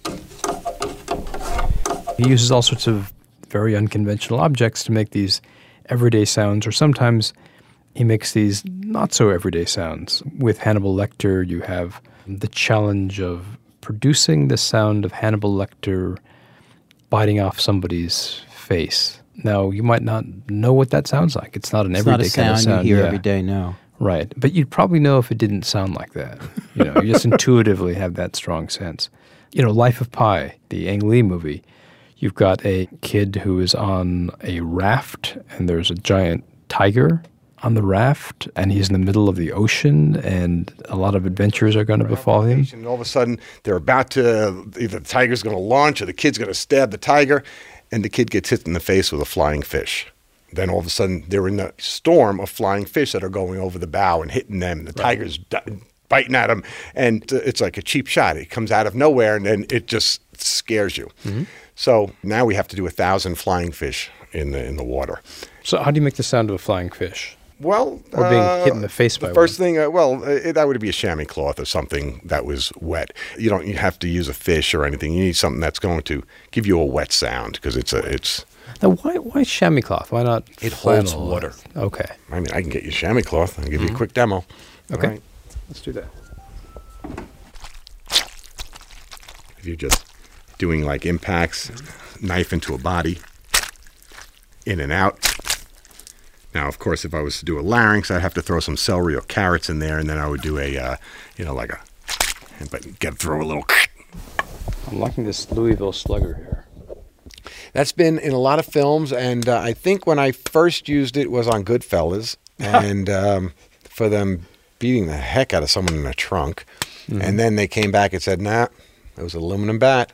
He uses all sorts of very unconventional objects to make these everyday sounds, or sometimes he makes these not-so-everyday sounds. With Hannibal Lecter, you have the challenge of producing the sound of Hannibal Lecter biting off somebody's face. Now, you might not know what that sounds like. It's not an it's everyday not a sound kind of sound you hear yeah. every day, no. Right. But you'd probably know if it didn't sound like that. You know, you just intuitively have that strong sense. You know, Life of Pi, the Ang Lee movie, you've got a kid who is on a raft, and there's a giant tiger on the raft, and he's in the middle of the ocean, and a lot of adventures are going to befall him. And all of a sudden, they're about to, either the tiger's going to launch or the kid's going to stab the tiger, and the kid gets hit in the face with a flying fish. Then all of a sudden, they're in the storm of flying fish that are going over the bow and hitting them. The right. tiger's di- biting at them, and it's like a cheap shot. It comes out of nowhere, and then it just scares you. Mm-hmm. So now we have to do a thousand flying fish in the in the water. So how do you make the sound of a flying fish? Well, or being uh, hit in the face by the first one. thing. Uh, well, uh, that would be a chamois cloth or something that was wet. You don't you have to use a fish or anything. You need something that's going to give you a wet sound because it's a it's. Now, why why chamois cloth? Why not? It holds water. Okay. I mean, I can get you chamois cloth. I'll give mm-hmm. you a quick demo. Okay. Right. Let's do that. If you're just doing like impacts, knife into a body, in and out. Now, of course, if I was to do a larynx, I'd have to throw some celery or carrots in there, and then I would do a, uh, you know, like a, but get throw a little. I'm liking this Louisville Slugger here. That's been in a lot of films, and uh, I think when I first used it was on Goodfellas, and um, for them beating the heck out of someone in a trunk, mm-hmm. and then they came back and said, "Nah, it was an aluminum bat."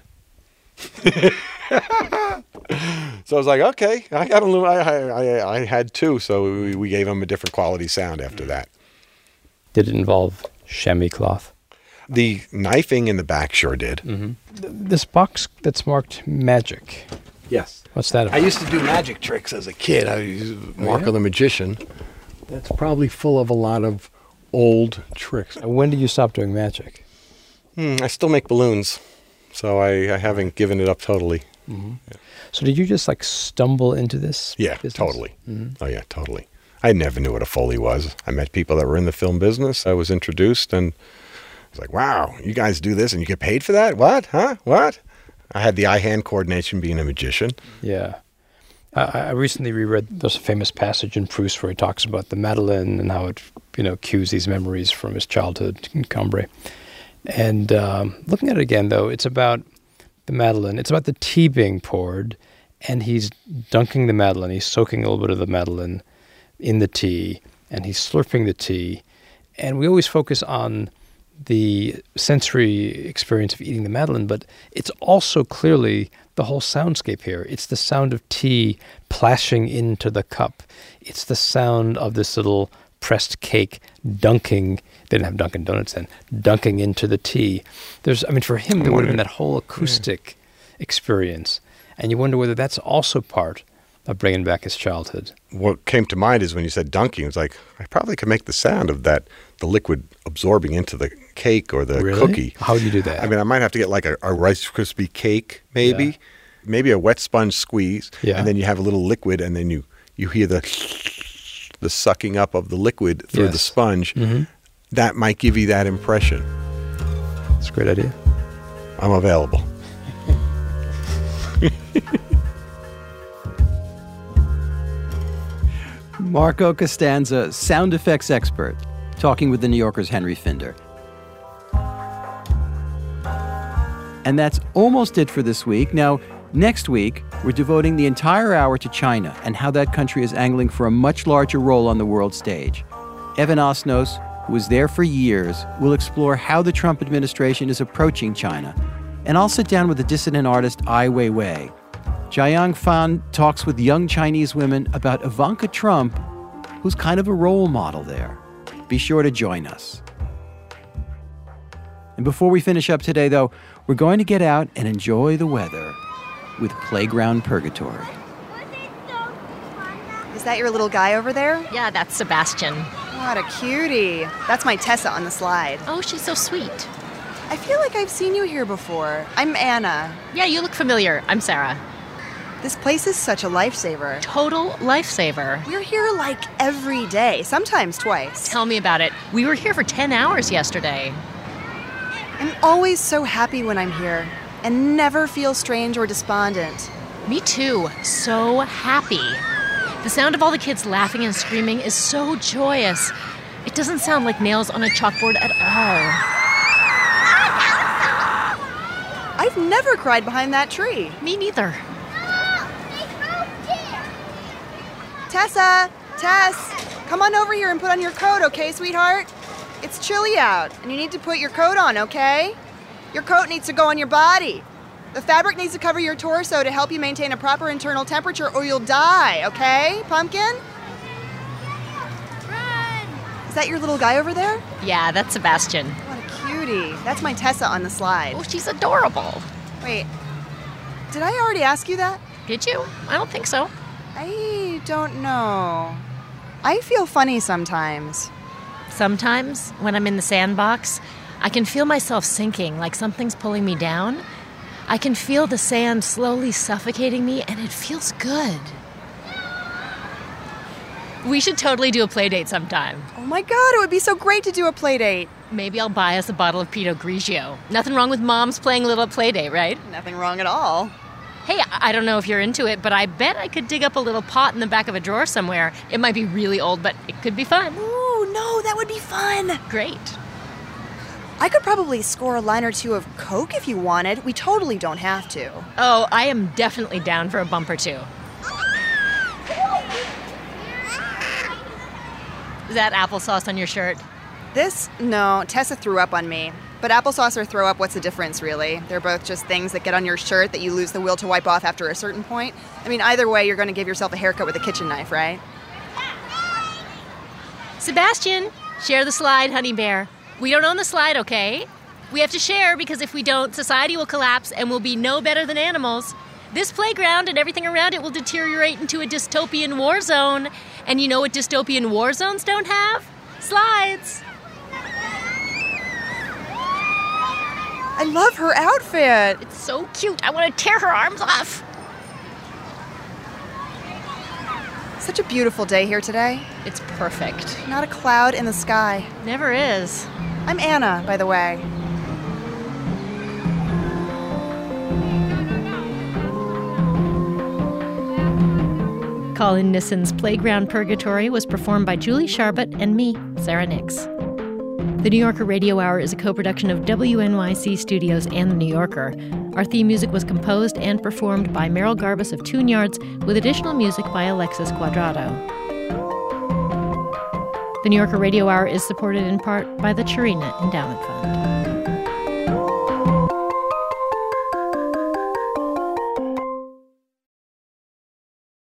So I was like, okay, I got a little, I, I, I had two, so we, we gave them a different quality sound after that. Did it involve chamois cloth? The knifing in the back sure did. Mm-hmm. Th- this box that's marked magic. Yes. What's that about? I used to do magic tricks as a kid. I used Marco oh, yeah? the Magician. That's probably full of a lot of old tricks. When did you stop doing magic? Hmm, I still make balloons, so I, I haven't given it up totally. Mm-hmm. Yeah. So did you just like stumble into this? Yeah, business? totally. Mm-hmm. Oh yeah, totally. I never knew what a Foley was. I met people that were in the film business. I was introduced, and I was like, wow, you guys do this and you get paid for that? What? Huh? What? I had the eye-hand coordination being a magician. Yeah. I, I recently reread, there's a famous passage in Proust where he talks about the Madeleine and how it, you know, cues these memories from his childhood in Cambrai. And um, looking at it again, though, it's about the Madeleine. It's about the tea being poured, and he's dunking the Madeleine. He's soaking a little bit of the Madeleine in the tea, and he's slurping the tea. And we always focus on the sensory experience of eating the Madeleine, but it's also clearly the whole soundscape here. It's the sound of tea plashing into the cup. It's the sound of this little pressed cake dunking, they didn't have Dunkin' Donuts then, dunking into the tea. There's, I mean, for him, there would have been that whole acoustic yeah. experience. And you wonder whether that's also part of bringing back his childhood. What came to mind is when you said dunking, it was like, I probably could make the sound of that, the liquid absorbing into the cake or the really? cookie. How would you do that? I mean, I might have to get like a, a Rice Krispie cake, maybe. Yeah. Maybe a wet sponge squeeze, yeah. and then you have a little liquid, and then you, you hear the the sucking up of the liquid through yes. the sponge. Mm-hmm. That might give you that impression. That's a great idea. I'm available. Marco Costanza, sound effects expert, talking with the New Yorker's Henry Finder. And that's almost it for this week. Now, next week, we're devoting the entire hour to China and how that country is angling for a much larger role on the world stage. Evan Osnos, who was there for years, will explore how the Trump administration is approaching China. And I'll sit down with the dissident artist Ai Weiwei. Jiayang Fan talks with young Chinese women about Ivanka Trump, who's kind of a role model there. Be sure to join us. And before we finish up today, though, we're going to get out and enjoy the weather with Playground Purgatory. Is that your little guy over there? Yeah, that's Sebastian. What a cutie. That's my Tessa on the slide. Oh, she's so sweet. I feel like I've seen you here before. I'm Anna. Yeah, you look familiar. I'm Sarah. This place is such a lifesaver. Total lifesaver. We're here like every day, sometimes twice. Tell me about it. We were here for ten hours yesterday. I'm always so happy when I'm here and never feel strange or despondent. Me too. So happy. The sound of all the kids laughing and screaming is so joyous. It doesn't sound like nails on a chalkboard at all. I've never cried behind that tree. Me neither. Tessa! Tess! Come on over here and put on your coat, okay, sweetheart? It's chilly out, and you need to put your coat on, okay? Your coat needs to go on your body. The fabric needs to cover your torso to help you maintain a proper internal temperature, or you'll die, okay, Pumpkin? Run! Is that your little guy over there? Yeah, that's Sebastian. What a cutie. That's my Tessa on the slide. Oh, she's adorable. Wait, did I already ask you that? Did you? I don't think so. I don't know. I feel funny sometimes. Sometimes, when I'm in the sandbox, I can feel myself sinking, like something's pulling me down. I can feel the sand slowly suffocating me, and it feels good. We should totally do a play date sometime. Oh my god, it would be so great to do a play date. Maybe I'll buy us a bottle of Pinot Grigio. Nothing wrong with moms playing a little play date, right? Nothing wrong at all. Hey, I don't know if you're into it, but I bet I could dig up a little pot in the back of a drawer somewhere. It might be really old, but it could be fun. Ooh, no, that would be fun. Great. I could probably score a line or two of Coke if you wanted. We totally don't have to. Oh, I am definitely down for a bump or two. Is that applesauce on your shirt? This? No, Tessa threw up on me. But applesauce or throw up, what's the difference, really? They're both just things that get on your shirt that you lose the will to wipe off after a certain point. I mean, either way, you're going to give yourself a haircut with a kitchen knife, right? Sebastian, share the slide, honey bear. We don't own the slide, okay? We have to share because if we don't, society will collapse and we'll be no better than animals. This playground and everything around it will deteriorate into a dystopian war zone. And you know what dystopian war zones don't have? Slides. I love her outfit. It's so cute. I want to tear her arms off. Such a beautiful day here today. It's perfect. Not a cloud in the sky. Never is. I'm Anna, by the way. Colin Nissen's Playground Purgatory was performed by Julie Sharbut and me, Sarah Nix. The New Yorker Radio Hour is a co-production of W N Y C Studios and The New Yorker. Our theme music was composed and performed by Meryl Garbus of Tune Yards, with additional music by Alexis Quadrado. The New Yorker Radio Hour is supported in part by the Chirina Endowment Fund.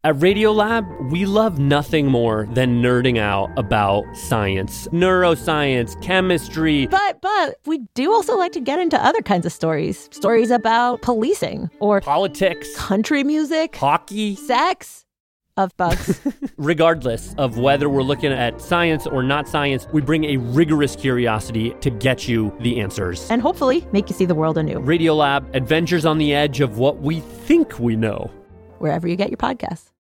At Radiolab, we love nothing more than nerding out about science, neuroscience, chemistry. But but we do also like to get into other kinds of stories. Stories about policing or politics, country music, hockey, sex, of bugs. Regardless of whether we're looking at science or not science, we bring a rigorous curiosity to get you the answers. And hopefully make you see the world anew. Radiolab, adventures on the edge of what we think we know. Wherever you get your podcasts.